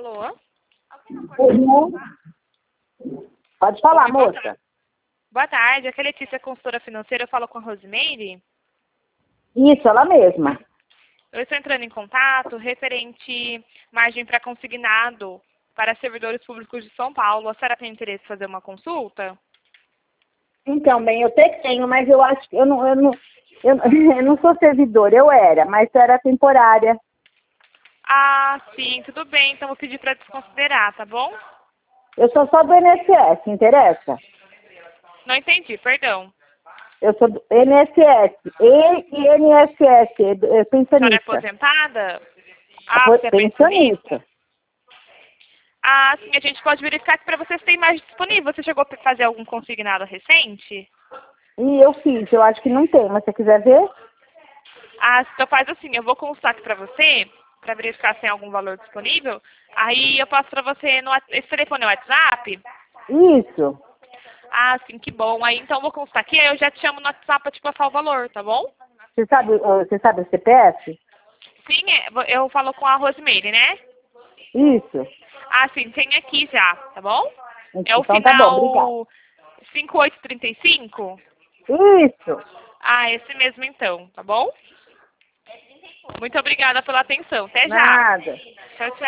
Alô? Pode falar, Oi, boa moça. tarde. Boa tarde, aqui é a Letícia, consultora financeira. Eu falo com a Rosimeire. Isso, ela mesma. Eu estou entrando em contato referente margem para consignado para servidores públicos de São Paulo. A senhora tem interesse em fazer uma consulta? Então, bem, eu até tenho, mas eu acho que eu não sou servidora, eu era, mas era temporária. Ah, sim, tudo bem. Então vou pedir para desconsiderar, tá bom? Eu sou só do INSS, interessa? Não entendi, perdão. Eu sou do INSS, INSS, A senhora é pensionista. aposentada? Ah, você é pensionista? Pensionista. Ah, sim, a gente pode verificar que para você tem mais disponível. Você chegou a fazer algum consignado recente? E eu fiz, eu acho que não tem, mas se você quiser ver? Ah, então faz assim, eu vou constar aqui para você, para verificar se tem algum valor disponível. Aí eu passo para você no esse telefone é o WhatsApp. Isso. Ah, sim, que bom. Aí então eu vou constar aqui, aí eu já te chamo no WhatsApp para te passar o valor, tá bom? Você sabe o CPF? Sim, eu falo com a Rosimeire, né? Isso. Ah, sim, tem aqui já, tá bom? É o Então tá bom, obrigada. final 5835. Isso. Ah, esse mesmo então, tá bom? Muito obrigada pela atenção. Até já. Nada. Tchau, tchau.